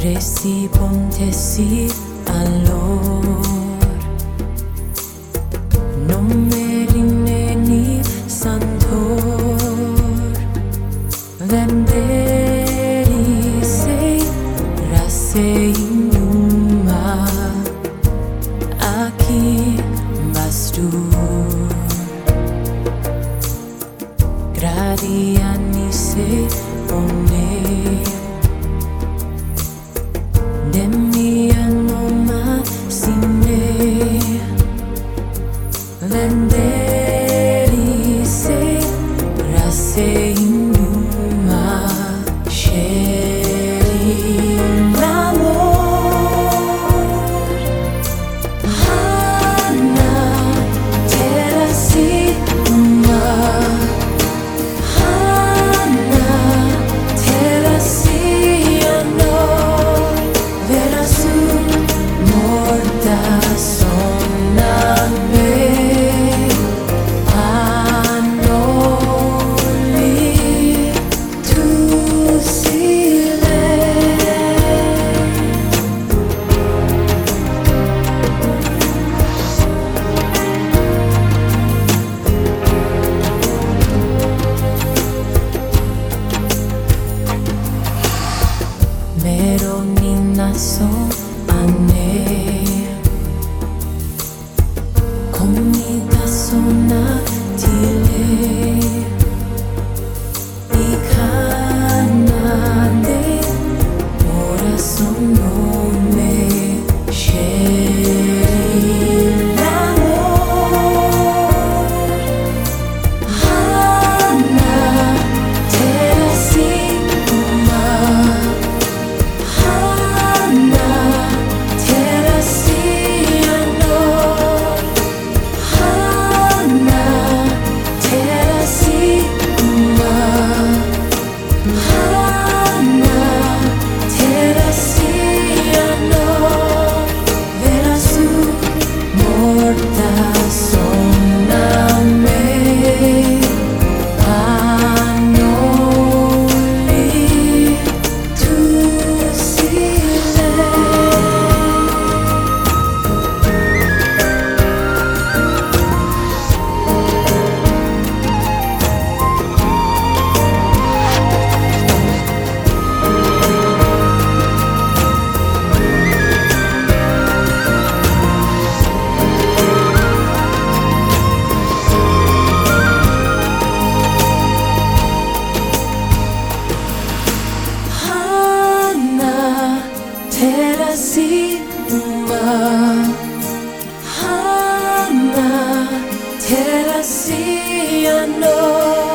Resi pontesi allor non merineni santor venderi sei rasei numa aqui bastu gradiani sei onne venderi sei rasei numa sceri l'amor Hanna terasi uma Hanna terasi anor verasu morta sonna so anne comica sonatile I canade ora sono me sceri l'amor Hanna terasi uma terasi uma Hanna terasi anor